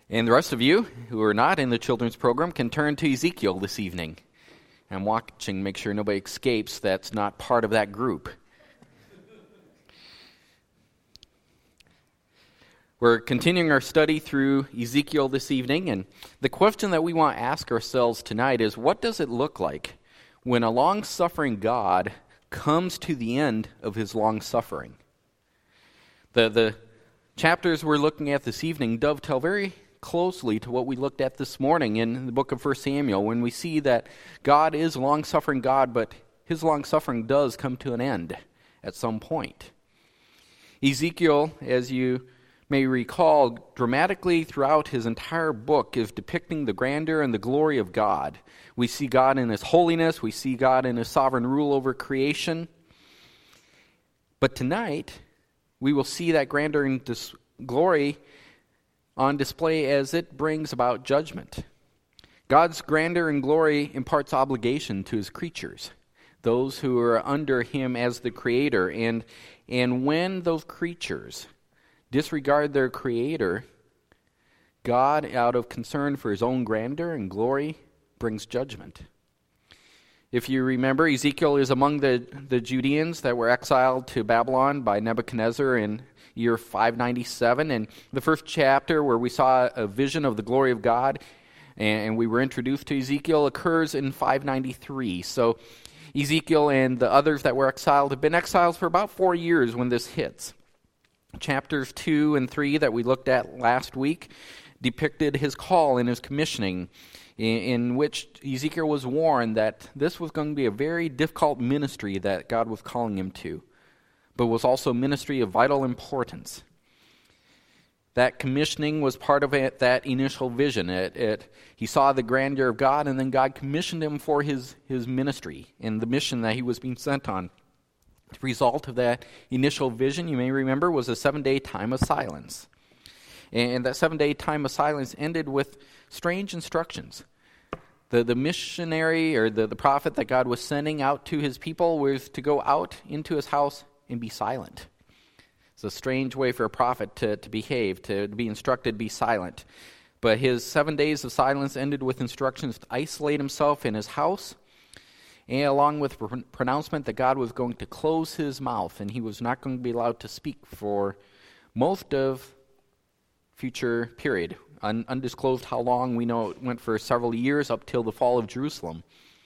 And the rest of you who are not in the children's program can turn to Ezekiel this evening. I'm watching, make sure nobody escapes that's not part of that group. We're continuing our study through Ezekiel this evening, and the question that we want to ask ourselves tonight is, what does it look like when a long-suffering God comes to the end of his long-suffering? The chapters we're looking at this evening dovetail very closely to what we looked at this morning in the book of 1 Samuel, when we see that God is a long-suffering God, but his long-suffering does come to an end at some point. Ezekiel, as you may recall, dramatically throughout his entire book is depicting the grandeur and the glory of God. We see God in his holiness, we see God in his sovereign rule over creation. But tonight, we will see that grandeur and glory on display as it brings about judgment. God's grandeur and glory imparts obligation to his creatures, those who are under him as the creator. And when those creatures disregard their creator, God, out of concern for his own grandeur and glory, brings judgment. If you remember, Ezekiel is among the Judeans that were exiled to Babylon by Nebuchadnezzar in year 597. And the first chapter where we saw a vision of the glory of God and we were introduced to Ezekiel occurs in 593. So Ezekiel and the others that were exiled have been exiled for about 4 years when this hits. Chapters 2 and 3 that we looked at last week depicted his call and his commissioning, in which Ezekiel was warned that this was going to be a very difficult ministry that God was calling him to, but was also a ministry of vital importance. That commissioning was part of that initial vision. He saw the grandeur of God, and then God commissioned him for his ministry and the mission that he was being sent on. The result of that initial vision, you may remember, was a 7-day time of silence. And that 7-day time of silence ended with strange instructions. The missionary or the prophet that God was sending out to his people was to go out into his house and be silent. It's a strange way for a prophet to behave, to be instructed to be silent. But his 7 days of silence ended with instructions to isolate himself in his house, and along with the pronouncement that God was going to close his mouth and he was not going to be allowed to speak for most of future period. Undisclosed how long. We know it went for several years up till the fall of Jerusalem.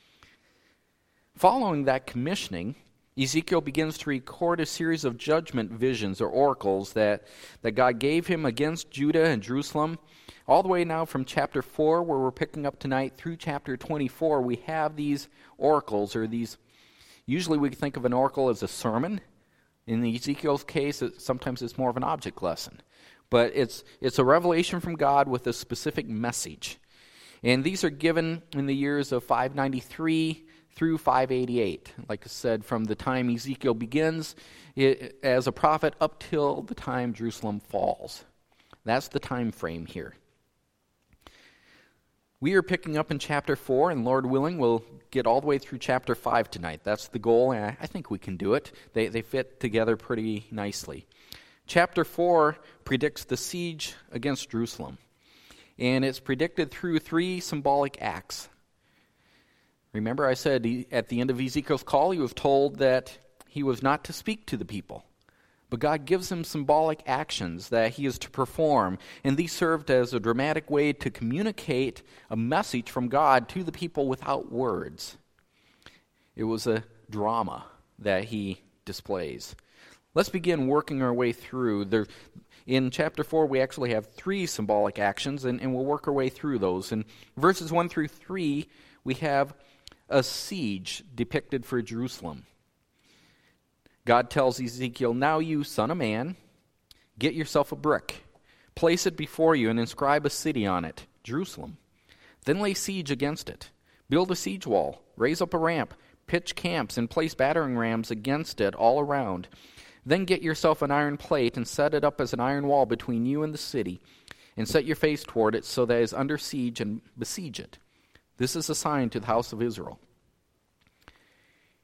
Following that commissioning, Ezekiel begins to record a series of judgment visions or oracles that God gave him against Judah and Jerusalem. All the way now from chapter 4, where we're picking up tonight, through chapter 24, we have these oracles, or these, usually we think of an oracle as a sermon. In Ezekiel's case, sometimes it's more of an object lesson. But it's a revelation from God with a specific message. And these are given in the years of 593 through 588. Like I said, from the time Ezekiel begins as a prophet up till the time Jerusalem falls. That's the time frame here. We are picking up in chapter 4, and Lord willing, we'll get all the way through chapter 5 tonight. That's the goal, and I think we can do it. They fit together pretty nicely. Chapter 4 predicts the siege against Jerusalem, and it's predicted through 3 symbolic acts. Remember I said at the end of Ezekiel's call, he was told that he was not to speak to the people. But God gives him symbolic actions that he is to perform, and these served as a dramatic way to communicate a message from God to the people without words. It was a drama that he displays. Let's begin working our way through. In chapter 4, we actually have 3 symbolic actions, and we'll work our way through those. In verses 1 through 3, we have a siege depicted for Jerusalem. God tells Ezekiel, "Now you, son of man, get yourself a brick, place it before you, and inscribe a city on it, Jerusalem. Then lay siege against it. Build a siege wall, raise up a ramp, pitch camps, and place battering rams against it all around. Then get yourself an iron plate and set it up as an iron wall between you and the city, and set your face toward it so that it is under siege, and besiege it. This is a sign to the house of Israel."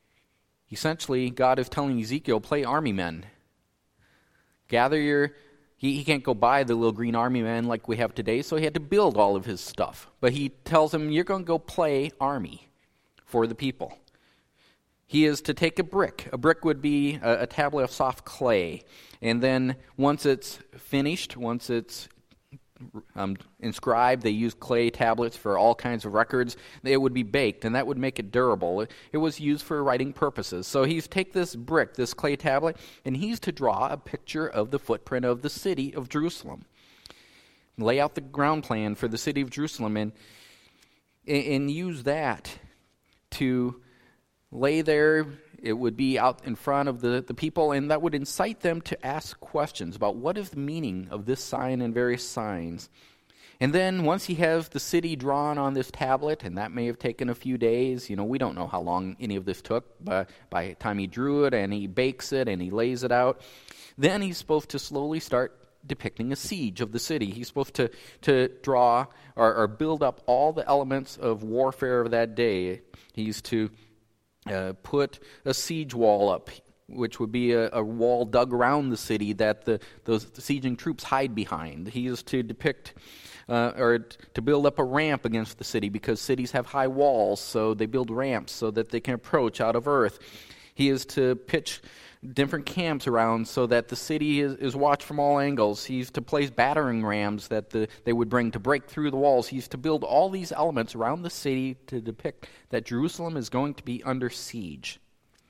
Essentially, God is telling Ezekiel, play army men. Gather your He can't go buy the little green army man like we have today, so he had to build all of his stuff. But he tells him, you're going to go play army for the people. He is to take a brick. A brick would be a tablet of soft clay. And then once it's finished, once it's inscribed, they use clay tablets for all kinds of records. It would be baked, and that would make it durable. It was used for writing purposes. So he's take this brick, this clay tablet, and he's to draw a picture of the footprint of the city of Jerusalem. Lay out the ground plan for the city of Jerusalem and use that to lay there. It would be out in front of the people, and that would incite them to ask questions about what is the meaning of this sign and various signs. And then once he has the city drawn on this tablet, and that may have taken a few days, we don't know how long any of this took, but by the time he drew it and he bakes it and he lays it out, then he's supposed to slowly start depicting a siege of the city. He's supposed to draw or build up all the elements of warfare of that day. He's to put a siege wall up, which would be a wall dug around the city that those besieging troops hide behind. He is to depict or to build up a ramp against the city, because cities have high walls, so they build ramps so that they can approach out of earth. He is to pitch different camps around so that the city is watched from all angles. He's to place battering rams that they would bring to break through the walls. He's to build all these elements around the city to depict that Jerusalem is going to be under siege.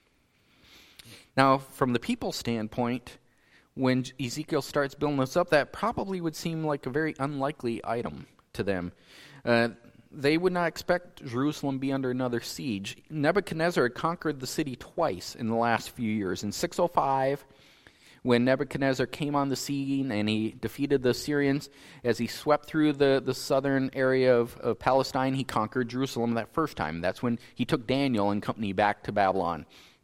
Now, from the people's standpoint, when Ezekiel starts building this up, that probably would seem like a very unlikely item to them. They would not expect Jerusalem to be under another siege. Nebuchadnezzar had conquered the city twice in the last few years. In 605, when Nebuchadnezzar came on the scene and he defeated the Assyrians, as he swept through the southern area of Palestine, he conquered Jerusalem that first time. That's when he took Daniel and company back to Babylon.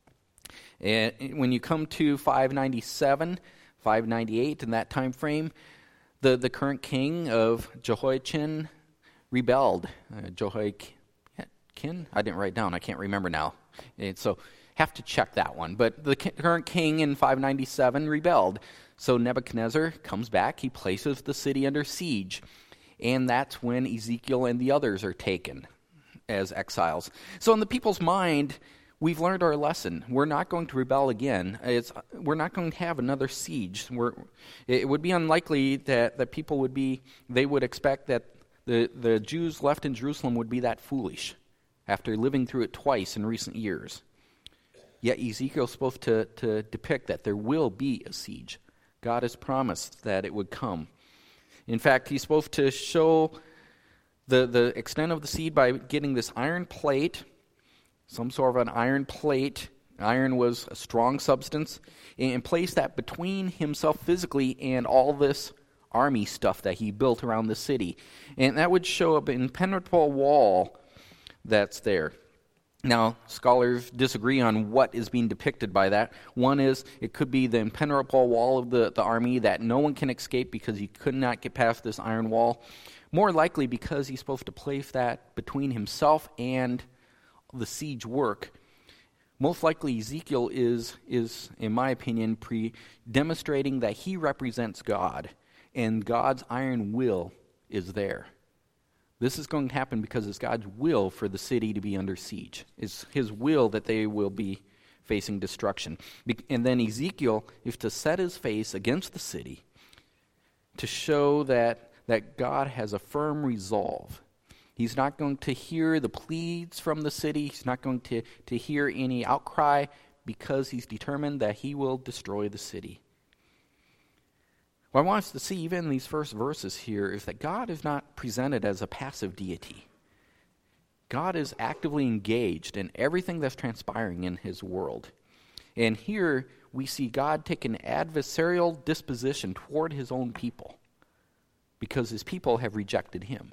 And when you come to 597, 598, in that time frame, the current king of Jehoiachin rebelled. Jehoiakim? I didn't write down. I can't remember now. And so have to check that one. But the current king in 597 rebelled. So Nebuchadnezzar comes back. He places the city under siege. And that's when Ezekiel and the others are taken as exiles. So in the people's mind, we've learned our lesson. We're not going to rebel again. We're not going to have another siege. It would be unlikely that people would expect that the Jews left in Jerusalem would be that foolish after living through it twice in recent years. Yet Ezekiel's supposed to depict that there will be a siege. God has promised that it would come. In fact, he's supposed to show the extent of the siege by getting this iron plate, some sort of an iron plate. Iron was a strong substance, and place that between himself physically and all this army stuff that he built around the city. And that would show up an impenetrable wall that's there. Now, scholars disagree on what is being depicted by that. One is it could be the impenetrable wall of the army that no one can escape because he could not get past this iron wall. More likely because he's supposed to place that between himself and the siege work. Most likely Ezekiel is in my opinion, demonstrating that he represents God. And God's iron will is there. This is going to happen because it's God's will for the city to be under siege. It's his will that they will be facing destruction. And then Ezekiel is to set his face against the city to show that God has a firm resolve. He's not going to hear the pleas from the city. He's not going to hear any outcry because he's determined that he will destroy the city. What I want us to see, even in these first verses here, is that God is not presented as a passive deity. God is actively engaged in everything that's transpiring in his world. And here we see God take an adversarial disposition toward his own people because his people have rejected him.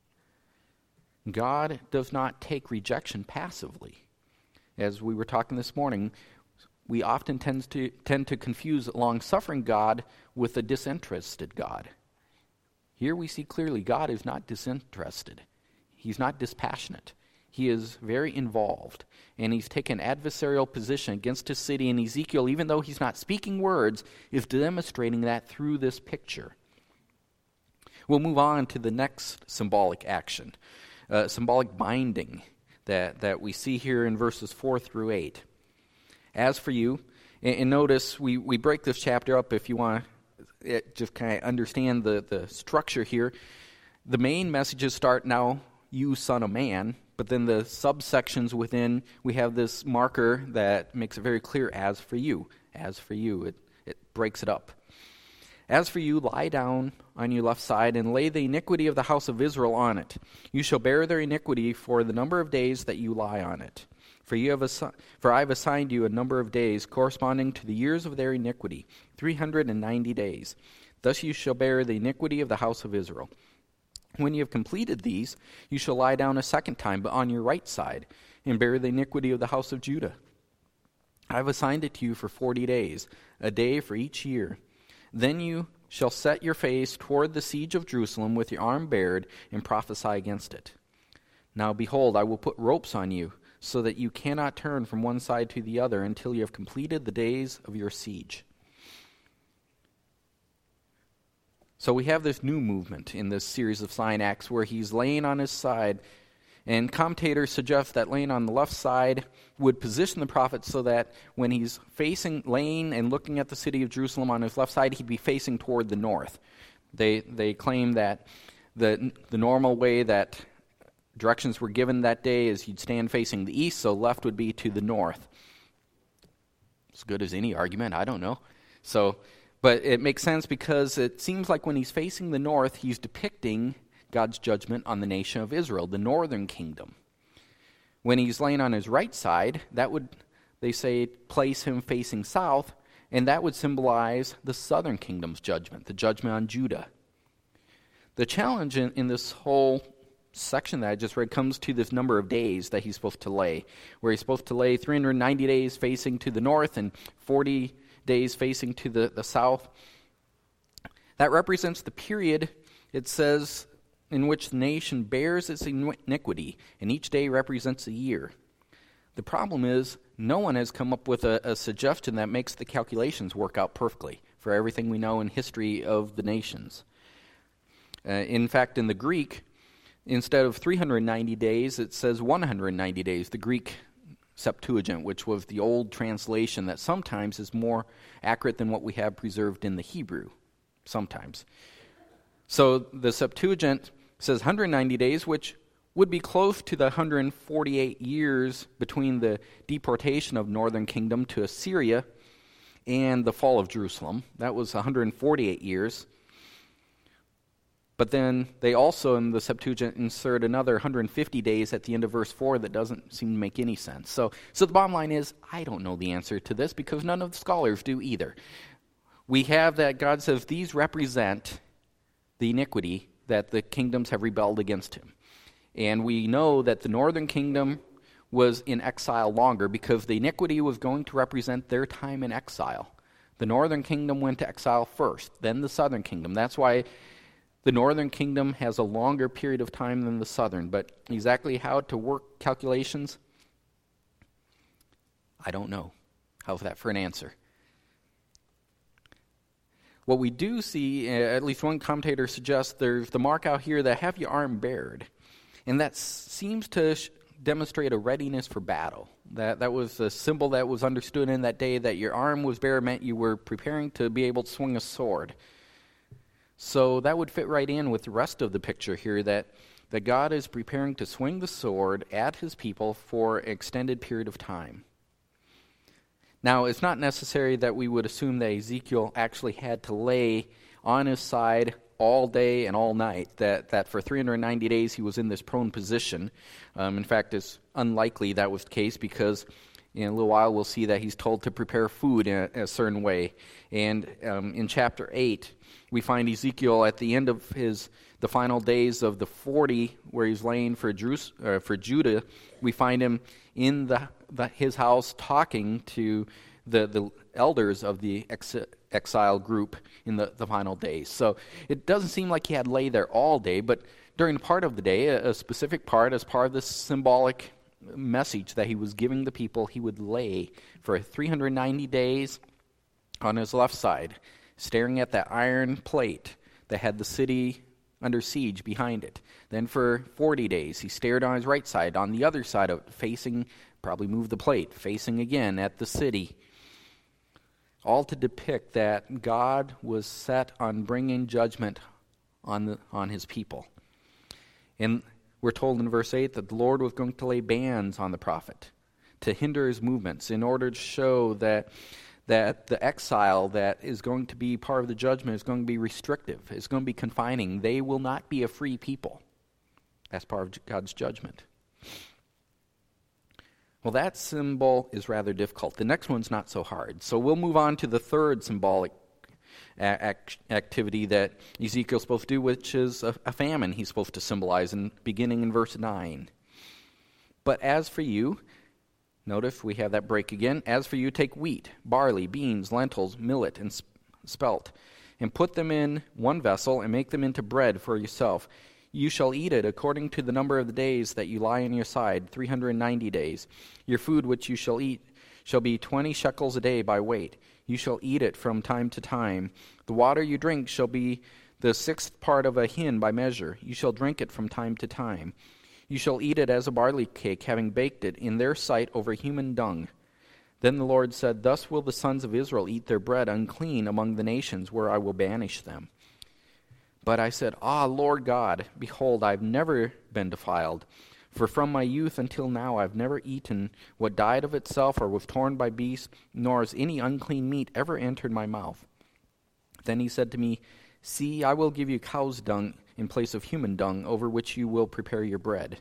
God does not take rejection passively. As we were talking this morning, we often tend to confuse long-suffering God with a disinterested God. Here we see clearly God is not disinterested. He's not dispassionate. He is very involved, and he's taken adversarial position against his city, and Ezekiel, even though he's not speaking words, is demonstrating that through this picture. We'll move on to the next symbolic action, symbolic binding that we see here in verses 4 through 8. As for you, and notice we break this chapter up if you want to just kind of understand the structure here. The main messages start, now you son of man, but then the subsections within, we have this marker that makes it very clear, as for you. As for you, it breaks it up. As for you, lie down on your left side and lay the iniquity of the house of Israel on it. You shall bear their iniquity for the number of days that you lie on it. For I have assigned you a number of days corresponding to the years of their iniquity, 390 days. Thus you shall bear the iniquity of the house of Israel. When you have completed these, you shall lie down a second time, but on your right side, and bear the iniquity of the house of Judah. I have assigned it to you for 40 days, a day for each year. Then you shall set your face toward the siege of Jerusalem with your arm bared, and prophesy against it. Now behold, I will put ropes on you, so that you cannot turn from one side to the other until you have completed the days of your siege. So we have this new movement in this series of sign acts where he's laying on his side, and commentators suggest that laying on the left side would position the prophet so that when he's laying and looking at the city of Jerusalem on his left side, he'd be facing toward the north. They claim that the normal way that directions were given that day is you'd stand facing the east, so left would be to the north. As good as any argument, I don't know. But it makes sense because it seems like when he's facing the north, he's depicting God's judgment on the nation of Israel, the northern kingdom. When he's laying on his right side, that would, they say, place him facing south, and that would symbolize the southern kingdom's judgment, the judgment on Judah. The challenge in this whole section that I just read comes to this number of days that he's supposed to lay, where he's supposed to lay 390 days facing to the north and 40 days facing to the south. That represents the period, it says, in which the nation bears its iniquity, and each day represents a year. The problem is, no one has come up with a suggestion that makes the calculations work out perfectly for everything we know in history of the nations. In fact, in the Greek, instead of 390 days, it says 190 days. The Greek Septuagint, which was the old translation that sometimes is more accurate than what we have preserved in the Hebrew, sometimes. So the Septuagint says 190 days, which would be close to the 148 years between the deportation of northern kingdom to Assyria and the fall of Jerusalem. That was 148 years. But then they also, in the Septuagint, insert another 150 days at the end of verse 4 that doesn't seem to make any sense. So the bottom line is, I don't know the answer to this because none of the scholars do either. We have that God says these represent the iniquity that the kingdoms have rebelled against him. And we know that the northern kingdom was in exile longer because the iniquity was going to represent their time in exile. The northern kingdom went to exile first, then the southern kingdom. That's why the northern kingdom has a longer period of time than the southern, but exactly how to work calculations, I don't know. How's that for an answer? What we do see, at least one commentator suggests, there's the mark out here that have your arm bared, and that seems to demonstrate a readiness for battle. That was a symbol that was understood in that day, that your arm was bare meant you were preparing to be able to swing a sword. So that would fit right in with the rest of the picture here, that God is preparing to swing the sword at his people for an extended period of time. Now, it's not necessary that we would assume that Ezekiel actually had to lay on his side all day and all night, that for 390 days he was in this prone position. In fact, it's unlikely that was the case because in a little while we'll see that he's told to prepare food in a certain way. And in chapter 8, we find Ezekiel at the end of the final days of the 40, where he's laying for Judah. We find him in his house talking to the elders of the exile group in the final days. So it doesn't seem like he had lay there all day, but during part of the day, a specific part, as part of this symbolic message that he was giving the people, he would lay for 390 days on his left side, staring at that iron plate that had the city under siege behind it. Then for 40 days, he stared on his right side, on the other side of it, facing, probably moved the plate, facing again at the city. All to depict that God was set on bringing judgment on his people. And we're told in verse 8 that the Lord was going to lay bands on the prophet to hinder his movements in order to show that the exile that is going to be part of the judgment is going to be restrictive. It's going to be confining. They will not be a free people. That's part of God's judgment. Well, that symbol is rather difficult. The next one's not so hard. So we'll move on to the third symbolic activity that Ezekiel's supposed to do, which is a famine he's supposed to symbolize, beginning in verse 9. But as for you, notice we have that break again. As for you, take wheat, barley, beans, lentils, millet, and spelt, and put them in one vessel, and make them into bread for yourself. You shall eat it according to the number of the days that you lie on your side, 390 days. Your food which you shall eat shall be 20 shekels a day by weight. You shall eat it from time to time. The water you drink shall be the 1/6 part of a hin by measure. You shall drink it from time to time. You shall eat it as a barley cake, having baked it in their sight over human dung. Then the Lord said, Thus will the sons of Israel eat their bread unclean among the nations where I will banish them. But I said, Lord God, behold, I have never been defiled. For from my youth until now I have never eaten what died of itself or was torn by beasts, nor has any unclean meat ever entered my mouth. Then he said to me, See, I will give you cow's dung in place of human dung, over which you will prepare your bread.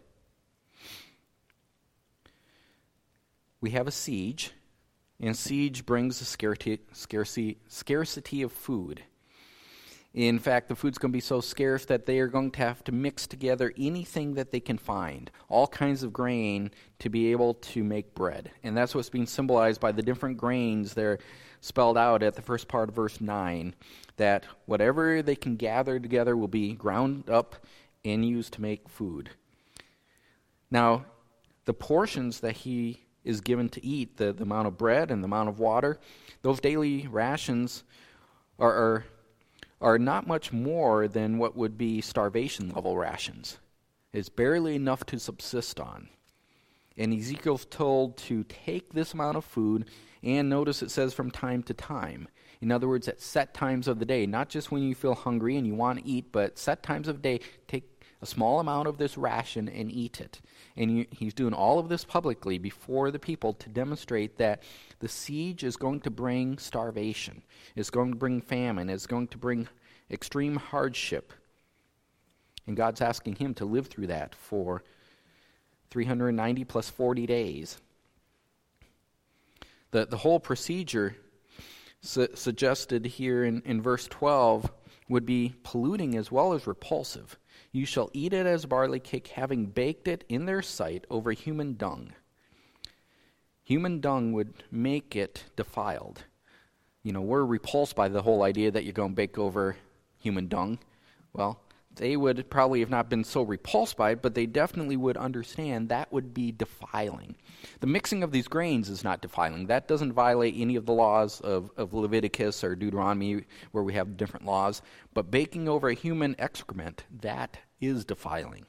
We have a siege, and siege brings a scarcity of food. In fact, the food's going to be so scarce that they are going to have to mix together anything that they can find, all kinds of grain, to be able to make bread. And that's what's being symbolized by the different grains there spelled out at the first part of verse 9, that whatever they can gather together will be ground up and used to make food. Now, the portions that he is given to eat, the amount of bread and the amount of water, those daily rations are not much more than what would be starvation level rations. It's barely enough to subsist on. And Ezekiel's told to take this amount of food, and notice it says from time to time. In other words, at set times of the day, not just when you feel hungry and you want to eat, but set times of the day, take a small amount of this ration and eat it. And he's doing all of this publicly before the people to demonstrate that the siege is going to bring starvation. It's going to bring famine. It's going to bring extreme hardship. And God's asking him to live through that for 390 plus 40 days. The whole procedure suggested here in verse 12 would be polluting as well as repulsive. You shall eat it as barley cake, having baked it in their sight over human dung. Human dung would make it defiled. You know, we're repulsed by the whole idea that you're going to bake over human dung. Well, they would probably have not been so repulsed by it, but they definitely would understand that would be defiling. The mixing of these grains is not defiling. That doesn't violate any of the laws of Leviticus or Deuteronomy where we have different laws. But baking over a human excrement, that is defiling.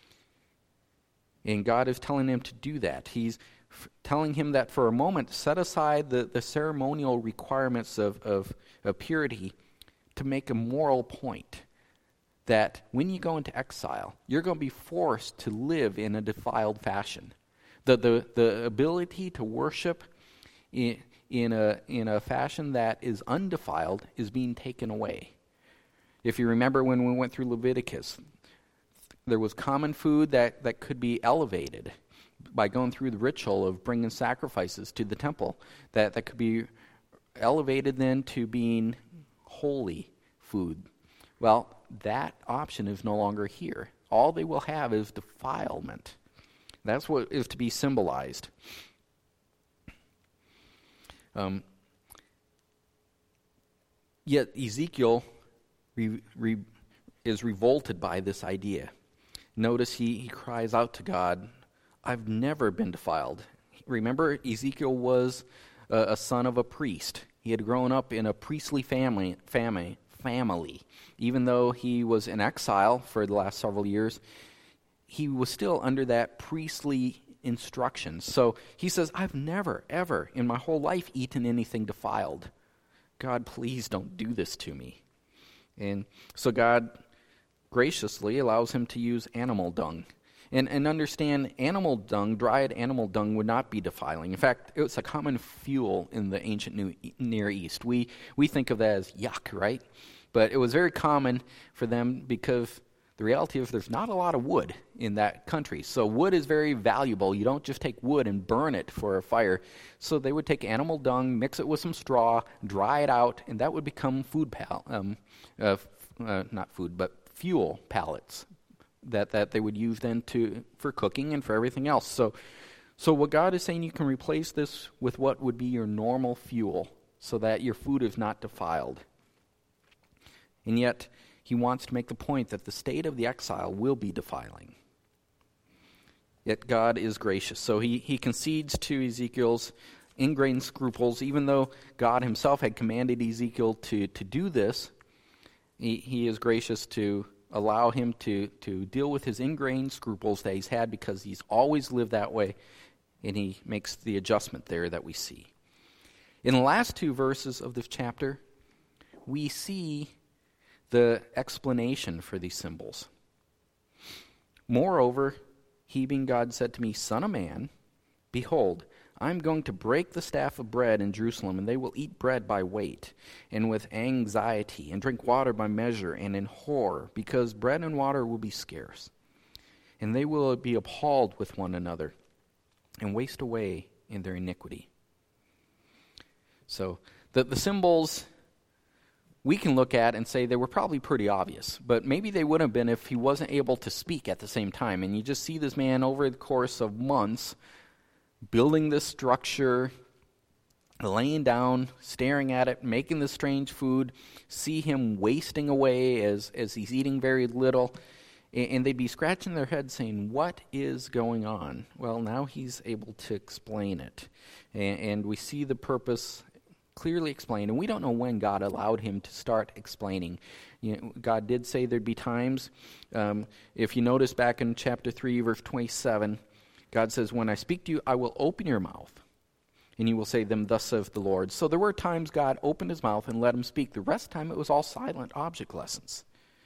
And God is telling him to do that. He's telling him that for a moment, set aside the ceremonial requirements of purity to make a moral point. That when you go into exile, you're going to be forced to live in a defiled fashion. The ability to worship in a fashion that is undefiled is being taken away. If you remember when we went through Leviticus, there was common food that could be elevated by going through the ritual of bringing sacrifices to the temple, that could be elevated then to being holy food. Well, that option is no longer here. All they will have is defilement. That's what is to be symbolized. Yet Ezekiel is revolted by this idea. Notice he cries out to God, I've never been defiled. Remember, Ezekiel was a son of a priest. He had grown up in a priestly family. Even though he was in exile for the last several years, he was still under that priestly instructions. So he says, I've never, ever in my whole life eaten anything defiled. God, please don't do this to me. And so God graciously allows him to use animal dung. And understand, animal dung, dried animal dung, would not be defiling. In fact, it was a common fuel in the ancient Near East. We think of that as yuck, right? But it was very common for them because the reality is there's not a lot of wood in that country. So wood is very valuable. You don't just take wood and burn it for a fire. So they would take animal dung, mix it with some straw, dry it out, and that would become fuel pellets that they would use then for cooking and for everything else. So what God is saying, you can replace this with what would be your normal fuel so that your food is not defiled. And yet, he wants to make the point that the state of the exile will be defiling. Yet God is gracious. So he concedes to Ezekiel's ingrained scruples, even though God himself had commanded Ezekiel to do this. He is gracious to allow him to deal with his ingrained scruples that he's had because he's always lived that way, and he makes the adjustment there that we see. In the last two verses of this chapter, we see the explanation for these symbols. Moreover, he being God said to me, Son of man, behold, I am going to break the staff of bread in Jerusalem, and they will eat bread by weight, and with anxiety, and drink water by measure, and in horror, because bread and water will be scarce. And they will be appalled with one another, and waste away in their iniquity. So, the symbols we can look at and say they were probably pretty obvious, but maybe they would have been if he wasn't able to speak at the same time. And you just see this man over the course of months building this structure, laying down, staring at it, making this strange food, see him wasting away as he's eating very little, and they'd be scratching their heads saying, what is going on? Well, now he's able to explain it, and we see the purpose clearly explained, and we don't know when God allowed him to start explaining. God did say there'd be times, if you notice back in chapter 3, verse 27, God says, when I speak to you, I will open your mouth, and you will say them, thus saith the Lord. So there were times God opened his mouth and let him speak. The rest of the time it was all silent object lessons.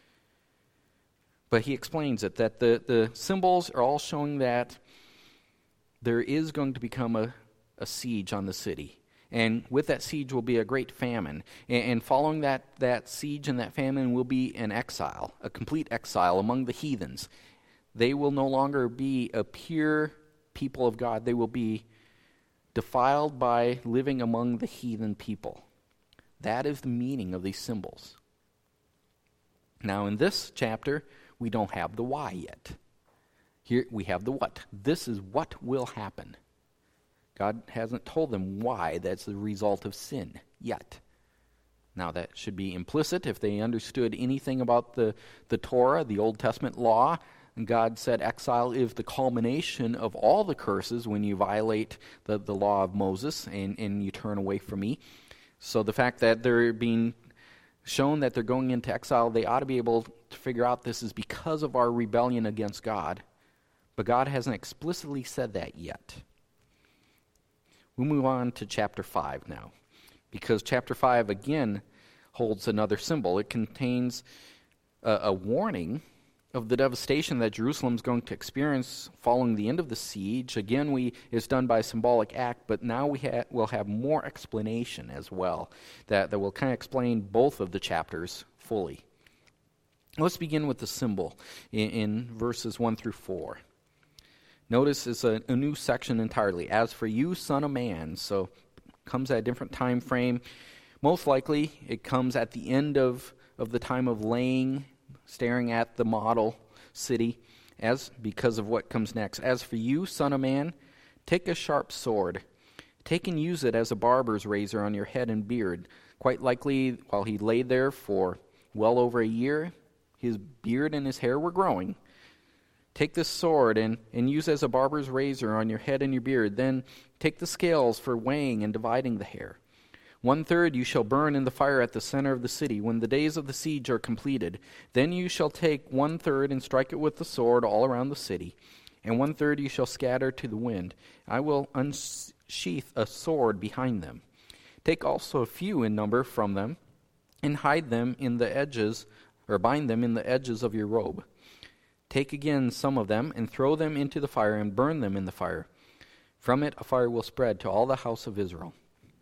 But he explains it, that the symbols are all showing that there is going to become a siege on the city. And with that siege will be a great famine. And following that siege and that famine will be an exile, a complete exile among the heathens. They will no longer be a pure people of God. They will be defiled by living among the heathen people. That is the meaning of these symbols. Now in this chapter, we don't have the why yet. Here we have the what. This is what will happen. God hasn't told them why that's the result of sin yet. Now that should be implicit if they understood anything about the Torah, the Old Testament law. And God said exile is the culmination of all the curses when you violate the law of Moses and you turn away from me. So the fact that they're being shown that they're going into exile, they ought to be able to figure out this is because of our rebellion against God. But God hasn't explicitly said that yet. We'll move on to chapter 5 now, because chapter 5 again holds another symbol. It contains a warning of the devastation that Jerusalem's going to experience following the end of the siege. Again, it's done by a symbolic act, but now we'll have more explanation as well that will kind of explain both of the chapters fully. Let's begin with the symbol in verses 1 through 4. Notice it's a new section entirely. As for you, son of man, so comes at a different time frame. Most likely, it comes at the end of the time of staring at the model city, because of what comes next. As for you, son of man, take a sharp sword, Take and use it as a barber's razor on your head and beard. Quite likely, while he lay there for well over a year, his beard and his hair were growing. Take this sword and use it as a barber's razor on your head and your beard. Then take the scales for weighing and dividing the hair. 1/3 you shall burn in the fire at the center of the city when the days of the siege are completed. Then you shall take 1/3 and strike it with the sword all around the city. And 1/3 you shall scatter to the wind. I will unsheath a sword behind them. Take also a few in number from them, and hide them in the edges, or bind them in the edges of your robe. Take again some of them, and throw them into the fire, and burn them in the fire. From it a fire will spread to all the house of Israel.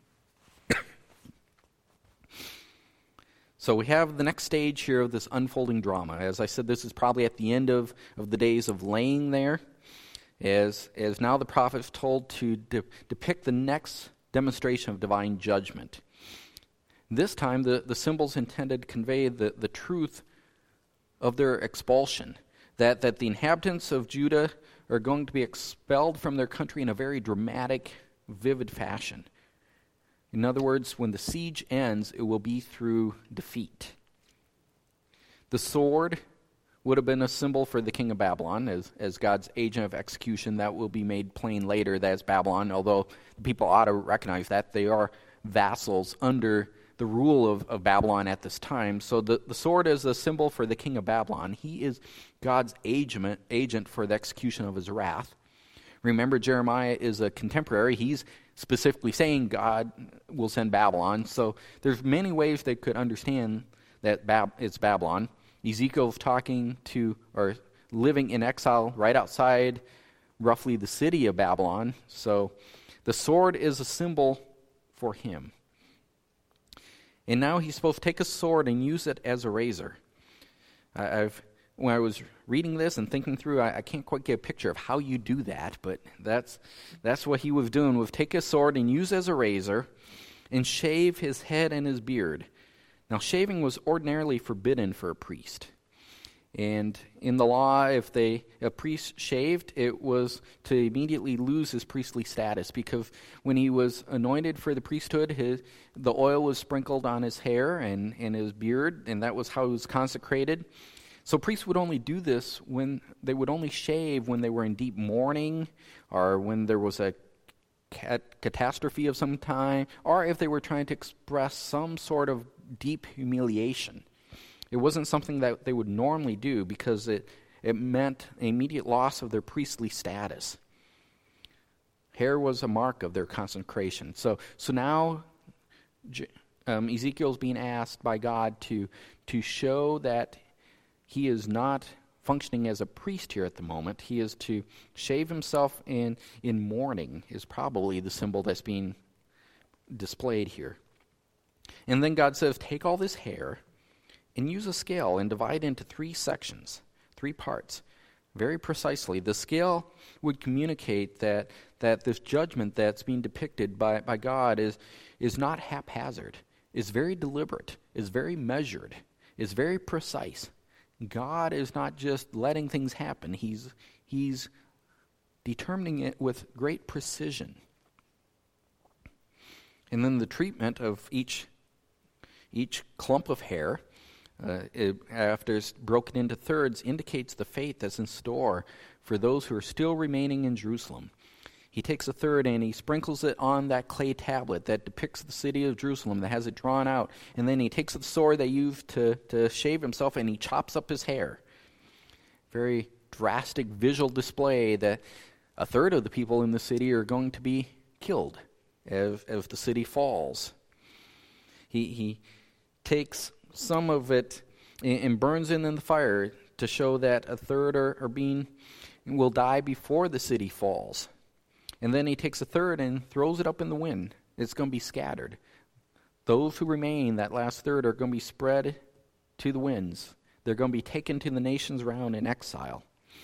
So we have the next stage here of this unfolding drama. As I said, this is probably at the end of the days of laying there, as now the prophet is told to depict the next demonstration of divine judgment. This time, the symbols intended to convey the truth of their expulsion, that the inhabitants of Judah are going to be expelled from their country in a very dramatic, vivid fashion. In other words, when the siege ends, it will be through defeat. The sword would have been a symbol for the king of Babylon, as God's agent of execution. That will be made plain later. That is Babylon, although people ought to recognize that. They are vassals under the rule of Babylon at this time. So the sword is a symbol for the king of Babylon. He is God's agent for the execution of his wrath. Remember, Jeremiah is a contemporary. He's specifically saying God will send Babylon. So there's many ways they could understand that it's Babylon. Ezekiel's talking to, or living in exile right outside roughly the city of Babylon. So the sword is a symbol for him. And now he's supposed to take a sword and use it as a razor. When I was reading this and thinking through, I can't quite get a picture of how you do that, but that's what he was doing, was take a sword and use it as a razor and shave his head and his beard. Now, shaving was ordinarily forbidden for a priest. And in the law, if a priest shaved, it was to immediately lose his priestly status, because when he was anointed for the priesthood, the oil was sprinkled on his hair and his beard, and that was how he was consecrated. So priests would only do this when they would only shave when they were in deep mourning, or when there was a catastrophe of some kind, or if they were trying to express some sort of deep humiliation. It wasn't something that they would normally do, because it meant an immediate loss of their priestly status. Hair was a mark of their consecration. So now Ezekiel's being asked by God to show that he is not functioning as a priest here at the moment. He is to shave himself in mourning, is probably the symbol that's being displayed here. And then God says, take all this hair and use a scale and divide into 3 sections, 3 parts, very precisely. The scale would communicate that this judgment that's being depicted by God is not haphazard, is very deliberate, is very measured, is very precise. God is not just letting things happen. He's determining it with great precision. And then the treatment of each clump of hair, after it's broken into thirds, indicates the fate that's in store for those who are still remaining in Jerusalem. He takes a third and he sprinkles it on that clay tablet that depicts the city of Jerusalem, that has it drawn out. And then he takes the sword they used to shave himself, and he chops up his hair. Very drastic visual display that a third of the people in the city are going to be killed if the city falls. He takes some of it and burns it in the fire to show that a third will die before the city falls. And then he takes a third and throws it up in the wind. It's going to be scattered. Those who remain, that last third, are going to be spread to the winds. They're going to be taken to the nations round in exile,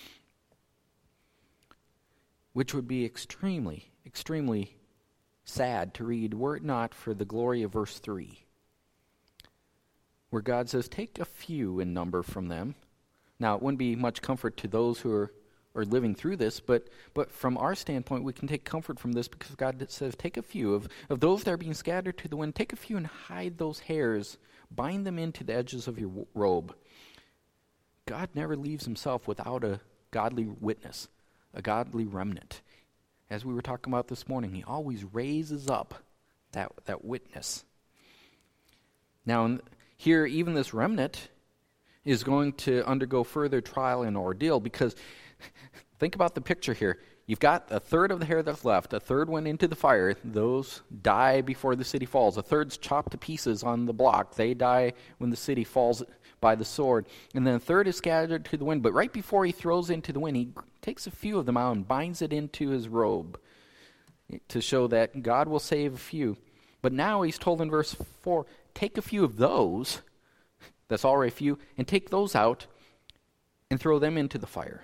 which would be extremely, extremely sad to read were it not for the glory of verse 3, where God says, take a few in number from them. Now, it wouldn't be much comfort to those who are are living through this, but from our standpoint, we can take comfort from this because God says, take a few of those that are being scattered to the wind, take a few and hide those hairs, bind them into the edges of your robe. God never leaves himself without a godly witness, a godly remnant. As we were talking about this morning, he always raises up that witness. Now, here, even this remnant is going to undergo further trial and ordeal because think about the picture here. You've got a third of the hair that's left. A third went into the fire. Those die before the city falls. A third's chopped to pieces on the block. They die when the city falls by the sword. And then a third is scattered to the wind. But right before he throws into the wind, he takes a few of them out and binds it into his robe to show that God will save a few. But now he's told in verse 4, take a few of those, that's already a few, and take those out and throw them into the fire.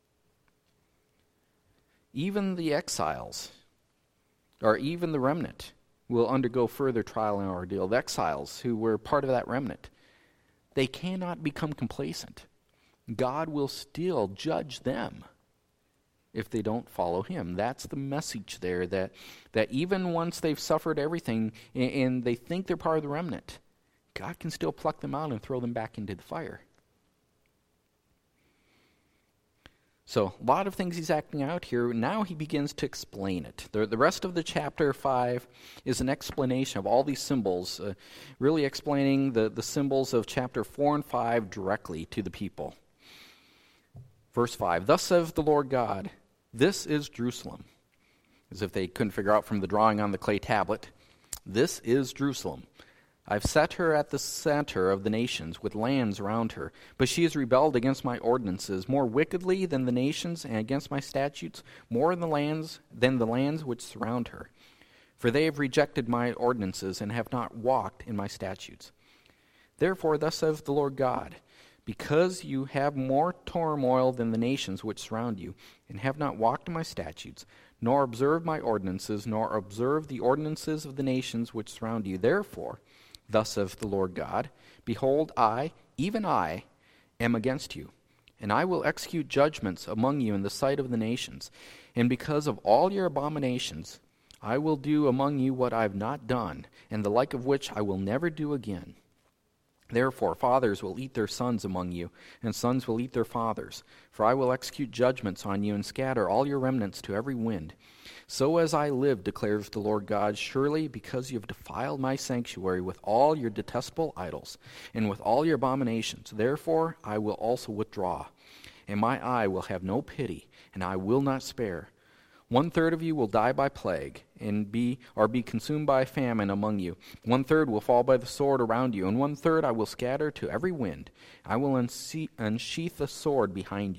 Even the exiles, or even the remnant, will undergo further trial and ordeal. The exiles who were part of that remnant, they cannot become complacent. God will still judge them if they don't follow him. That's the message there, that even once they've suffered everything and they think they're part of the remnant, God can still pluck them out and throw them back into the fire. So, a lot of things he's acting out here. Now he begins to explain it. The rest of the chapter 5 is an explanation of all these symbols, really explaining the symbols of chapter 4 and 5 directly to the people. Verse 5, thus says the Lord God, this is Jerusalem. As if they couldn't figure out from the drawing on the clay tablet. This is Jerusalem. I've set her at the center of the nations, with lands around her. But she has rebelled against my ordinances more wickedly than the nations, and against my statutes more than the lands which surround her. For they have rejected my ordinances, and have not walked in my statutes. Therefore, thus says the Lord God, because you have more turmoil than the nations which surround you, and have not walked in my statutes, nor observed my ordinances, nor observed the ordinances of the nations which surround you, therefore, thus says the Lord God, behold, I, even I, am against you, and I will execute judgments among you in the sight of the nations. And because of all your abominations, I will do among you what I have not done, and the like of which I will never do again. Therefore, fathers will eat their sons among you, and sons will eat their fathers. For I will execute judgments on you, and scatter all your remnants to every wind. So as I live, declares the Lord God, surely because you have defiled my sanctuary with all your detestable idols, and with all your abominations, therefore I will also withdraw. And my eye will have no pity, and I will not spare. 1/3 of you will die by plague, and be consumed by famine among you. 1/3 will fall by the sword around you, and 1/3 I will scatter to every wind. I will unsheath the sword behind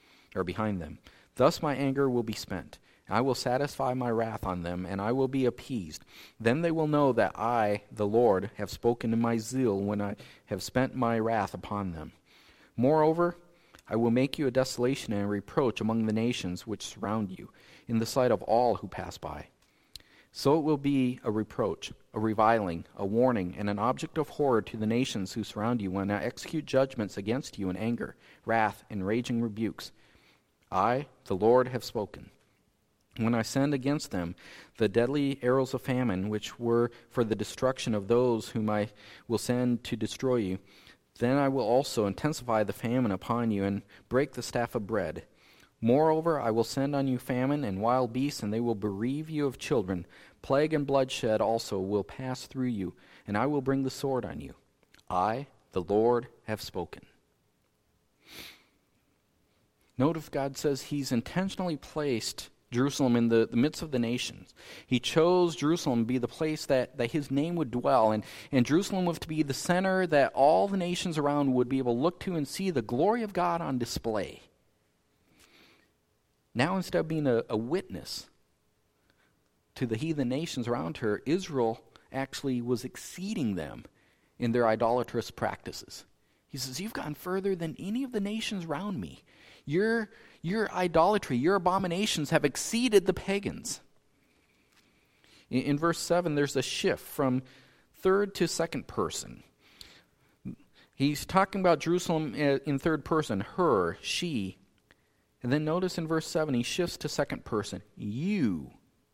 them. Thus my anger will be spent. I will satisfy my wrath on them, and I will be appeased. Then they will know that I, the Lord, have spoken in my zeal when I have spent my wrath upon them. Moreover, I will make you a desolation and a reproach among the nations which surround you, in the sight of all who pass by. So it will be a reproach, a reviling, a warning, and an object of horror to the nations who surround you when I execute judgments against you in anger, wrath, and raging rebukes. I, the Lord, have spoken. When I send against them the deadly arrows of famine, which were for the destruction of those whom I will send to destroy you, then I will also intensify the famine upon you and break the staff of bread. Moreover, I will send on you famine and wild beasts, and they will bereave you of children. Plague and bloodshed also will pass through you, and I will bring the sword on you. I, the Lord, have spoken. Notice God says he's intentionally placed Jerusalem in the midst of the nations. He chose Jerusalem to be the place that his name would dwell, and Jerusalem was to be the center that all the nations around would be able to look to and see the glory of God on display. Now, instead of being a witness to the heathen nations around her, Israel actually was exceeding them in their idolatrous practices. He says, you've gone further than any of the nations around me. Your idolatry, your abominations have exceeded the pagans. In verse 7, there's a shift from third to second person. He's talking about Jerusalem in third person, her, she. And then notice in verse 7, he shifts to second person. You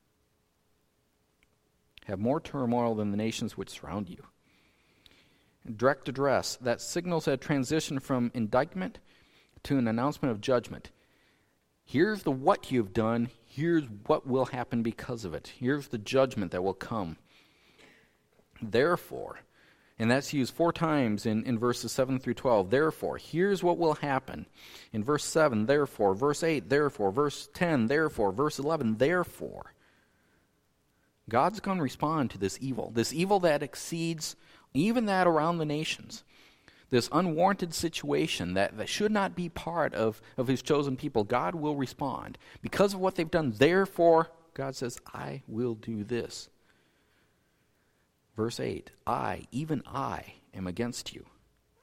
have more turmoil than the nations which surround you. Direct address, that signals a transition from indictment to an announcement of judgment. Here's the what you've done. Here's what will happen because of it. Here's the judgment that will come. Therefore, and that's used 4 times in verses 7 through 12. Therefore, here's what will happen. In verse 7, therefore. Verse 8, therefore. Verse 10, therefore. Verse 11, therefore. God's going to respond to this evil that exceeds even that around the nations. This unwarranted situation that should not be part of his chosen people. God will respond. Because of what they've done, therefore, God says, I will do this. Verse 8, even I, am against you.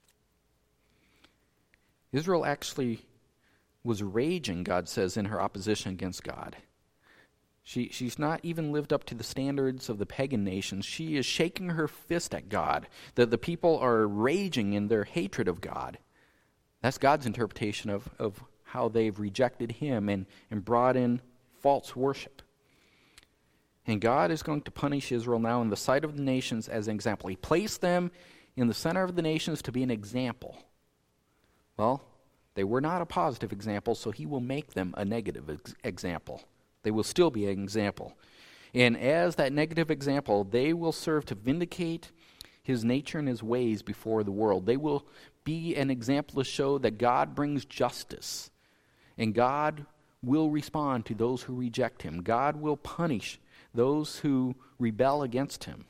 Israel actually was raging, God says, in her opposition against God. She's not even lived up to the standards of the pagan nations. She is shaking her fist at God. The people are raging in their hatred of God. That's God's interpretation of how they've rejected him and brought in false worship. And God is going to punish Israel now in the sight of the nations as an example. He placed them in the center of the nations to be an example. Well, they were not a positive example, so he will make them a negative example. They will still be an example. And as that negative example, they will serve to vindicate his nature and his ways before the world. They will be an example to show that God brings justice. And God will respond to those who reject him. God will punish those who rebel against him.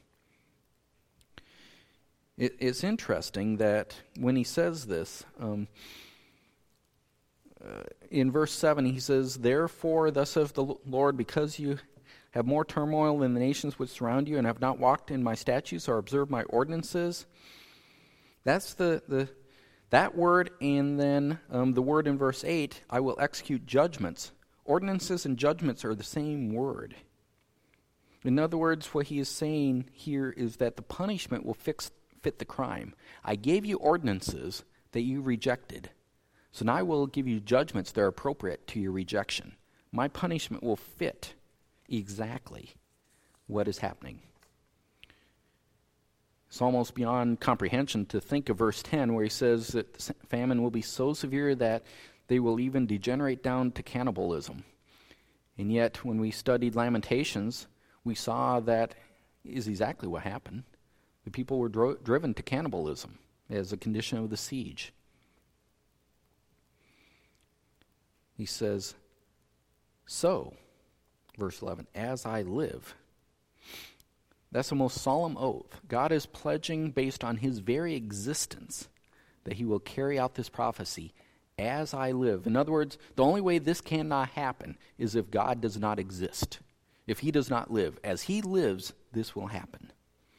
It's interesting that when he says this, in verse 7 he says, therefore, thus saith the Lord, because you have more turmoil than the nations which surround you and have not walked in my statutes or observed my ordinances. That's that word, and then the word in verse 8, I will execute judgments. Ordinances and judgments are the same word. In other words, what he is saying here is that the punishment will fit the crime. I gave you ordinances that you rejected, so now I will give you judgments that are appropriate to your rejection. My punishment will fit exactly what is happening. It's almost beyond comprehension to think of verse 10 where he says that the famine will be so severe that they will even degenerate down to cannibalism. And yet, when we studied Lamentations, we saw that is exactly what happened. The people were driven to cannibalism as a condition of the siege. He says, so, verse 11, as I live. That's a most solemn oath. God is pledging based on his very existence that he will carry out this prophecy as I live. In other words, the only way this cannot happen is if God does not exist. If he does not live. As he lives, this will happen.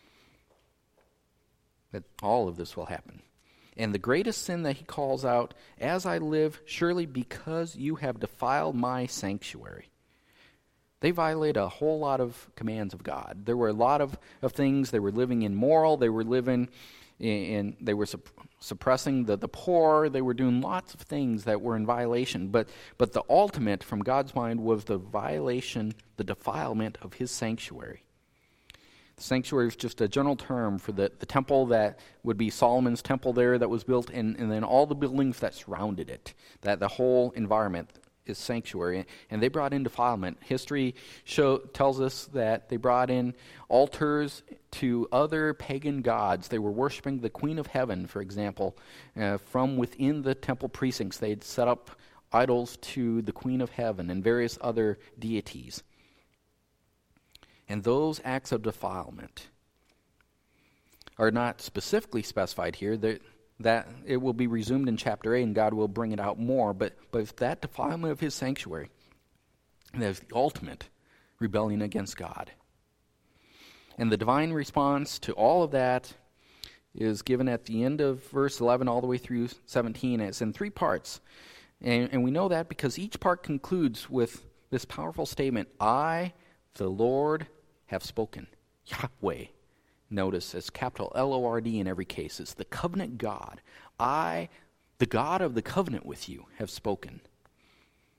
That all of this will happen. And the greatest sin that he calls out, as I live, surely because you have defiled my sanctuary. They violate a whole lot of commands of God. There were a lot of things. They were living immoral. They were living in, they were suppressing the poor. They were doing lots of things that were in violation. But the ultimate, from God's mind, was the violation, the defilement of his sanctuary. The sanctuary is just a general term for the temple that would be Solomon's temple there that was built, and then all the buildings that surrounded it, that the whole environment is sanctuary. And they brought in defilement. History tells us that they brought in altars to other pagan gods. They were worshiping the Queen of Heaven, for example, from within the temple precincts. They'd set up idols to the Queen of Heaven and various other deities. And those acts of defilement are not specifically specified here. That it will be resumed in chapter 8, and God will bring it out more. But if that defilement of his sanctuary, that is the ultimate rebellion against God. And the divine response to all of that is given at the end of verse 11 all the way through 17. And it's in 3 parts. And we know that because each part concludes with this powerful statement, I, the Lord, have spoken. Yahweh. Notice it's capital L-O-R-D in every case. It's the covenant God. I, the God of the covenant with you, have spoken.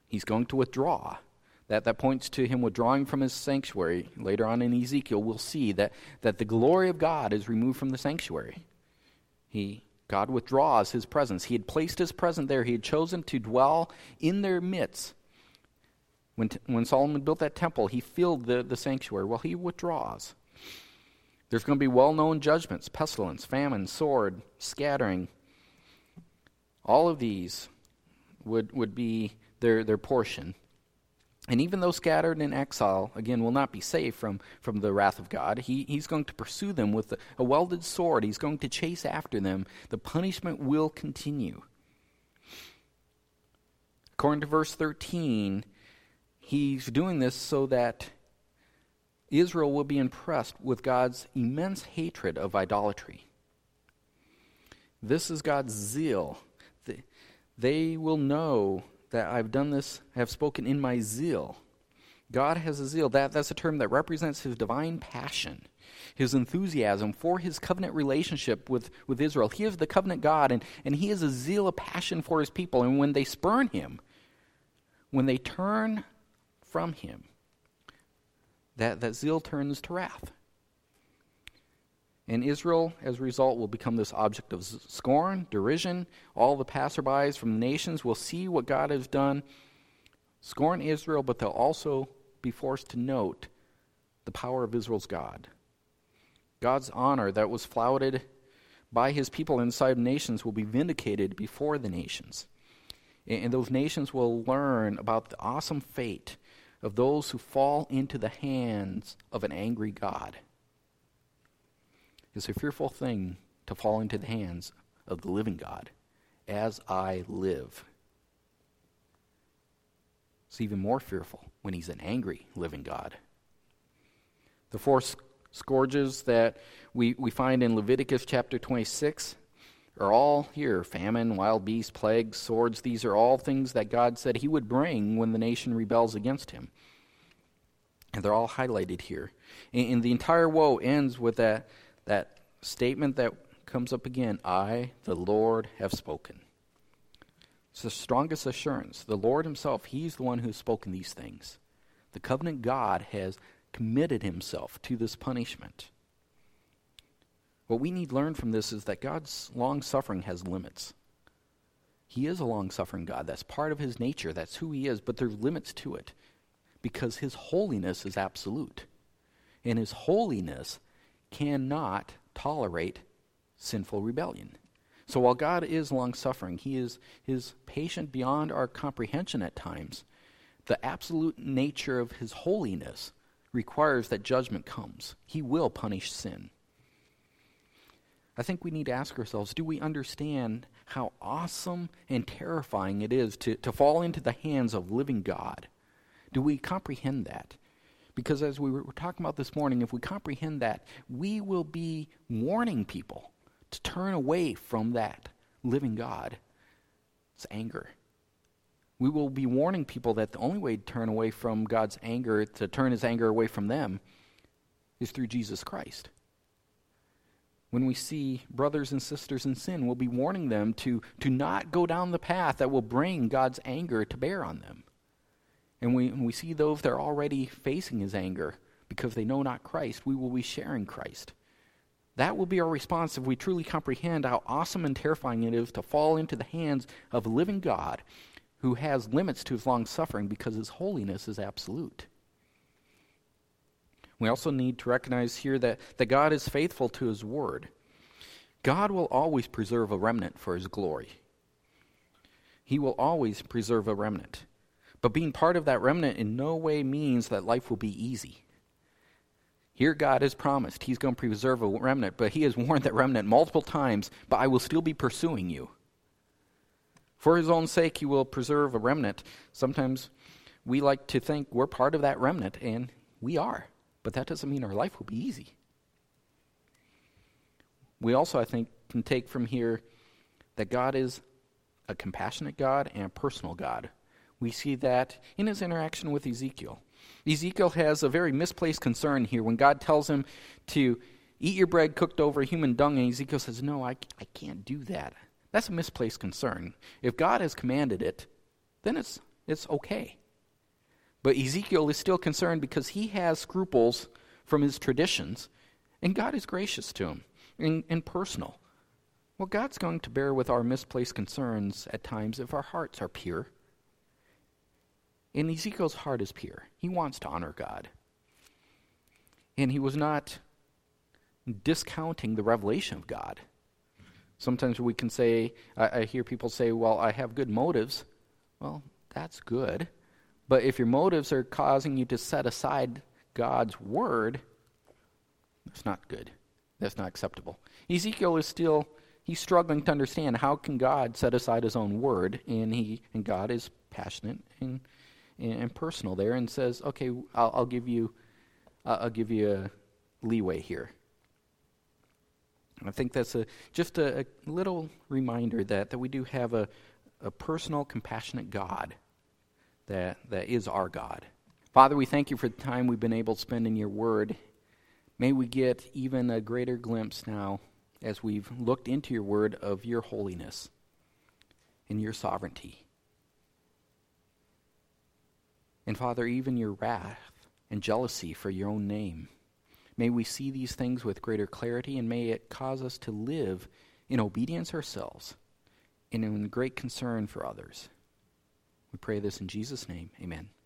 He's going to withdraw. That points to him withdrawing from his sanctuary. Later on in Ezekiel, we'll see that the glory of God is removed from the sanctuary. God withdraws his presence. He had placed his presence there. He had chosen to dwell in their midst. When Solomon built that temple, he filled the sanctuary. Well, he withdraws. There's going to be well-known judgments: pestilence, famine, sword, scattering. All of these would be their portion. And even those scattered in exile, again, will not be safe from the wrath of God. He's going to pursue them with a welded sword. He's going to chase after them. The punishment will continue. According to verse 13, he's doing this so that Israel will be impressed with God's immense hatred of idolatry. This is God's zeal. They will know that I've done this, I have spoken in my zeal. God has a zeal. That's a term that represents his divine passion, his enthusiasm for his covenant relationship with Israel. He is the covenant God, and he has a zeal, a passion for his people. And when they spurn him, when they turn from him, that zeal turns to wrath. And Israel, as a result, will become this object of scorn, derision. All the passerbys from the nations will see what God has done, scorn Israel, but they'll also be forced to note the power of Israel's God. God's honor that was flouted by his people inside nations will be vindicated before the nations. And those nations will learn about the awesome fate of those who fall into the hands of an angry God. It's a fearful thing to fall into the hands of the living God, as I live. It's even more fearful when he's an angry living God. The four scourges that we find in Leviticus chapter 26 are all here: famine, wild beasts, plagues, swords. These are all things that God said he would bring when the nation rebels against him. And they're all highlighted here. And the entire woe ends with that statement that comes up again: I, the Lord, have spoken. It's the strongest assurance. The Lord himself, he's the one who's spoken these things. The covenant God has committed himself to this punishment. What we need to learn from this is that God's long-suffering has limits. He is a long-suffering God. That's part of his nature. That's who he is. But there's limits to it, because his holiness is absolute. And his holiness cannot tolerate sinful rebellion. So while God is long-suffering, he is patient beyond our comprehension at times. The absolute nature of his holiness requires that judgment comes. He will punish sin. I think we need to ask ourselves, do we understand how awesome and terrifying it is to fall into the hands of living God? Do we comprehend that? Because as we were talking about this morning, if we comprehend that, we will be warning people to turn away from that living God. It's anger. We will be warning people that the only way to turn away from God's anger, to turn his anger away from them, is through Jesus Christ. When we see brothers and sisters in sin, we'll be warning them to not go down the path that will bring God's anger to bear on them. And when we see those that are already facing his anger because they know not Christ, we will be sharing Christ. That will be our response if we truly comprehend how awesome and terrifying it is to fall into the hands of a living God who has limits to his long-suffering because his holiness is absolute. We also need to recognize here that God is faithful to his word. God will always preserve a remnant for his glory. He will always preserve a remnant. But being part of that remnant in no way means that life will be easy. Here God has promised he's going to preserve a remnant, but he has warned that remnant multiple times, but I will still be pursuing you. For his own sake, he will preserve a remnant. Sometimes we like to think we're part of that remnant, and we are. But that doesn't mean our life will be easy. We also, I think, can take from here that God is a compassionate God and a personal God. We see that in his interaction with Ezekiel. Ezekiel has a very misplaced concern here when God tells him to eat your bread cooked over human dung, and Ezekiel says, no, I can't do that. That's a misplaced concern. If God has commanded it, then it's It's okay. But Ezekiel is still concerned because he has scruples from his traditions, and God is gracious to him and personal. Well, God's going to bear with our misplaced concerns at times if our hearts are pure. And Ezekiel's heart is pure. He wants to honor God. And he was not discounting the revelation of God. Sometimes we can say, I hear people say, well, I have good motives. Well, that's good. But if your motives are causing you to set aside God's word, that's not good. That's not acceptable. Ezekiel is still, he's struggling to understand how can God set aside his own word, and God is passionate and personal there, and says, okay, I'll give you a leeway here. I think that's just a little reminder that we do have a personal, compassionate God that is our God. Father, we thank you for the time we've been able to spend in your word. May we get even a greater glimpse now as we've looked into your word of your holiness and your sovereignty. And Father, even your wrath and jealousy for your own name. May we see these things with greater clarity, and may it cause us to live in obedience ourselves and in great concern for others. We pray this in Jesus' name. Amen.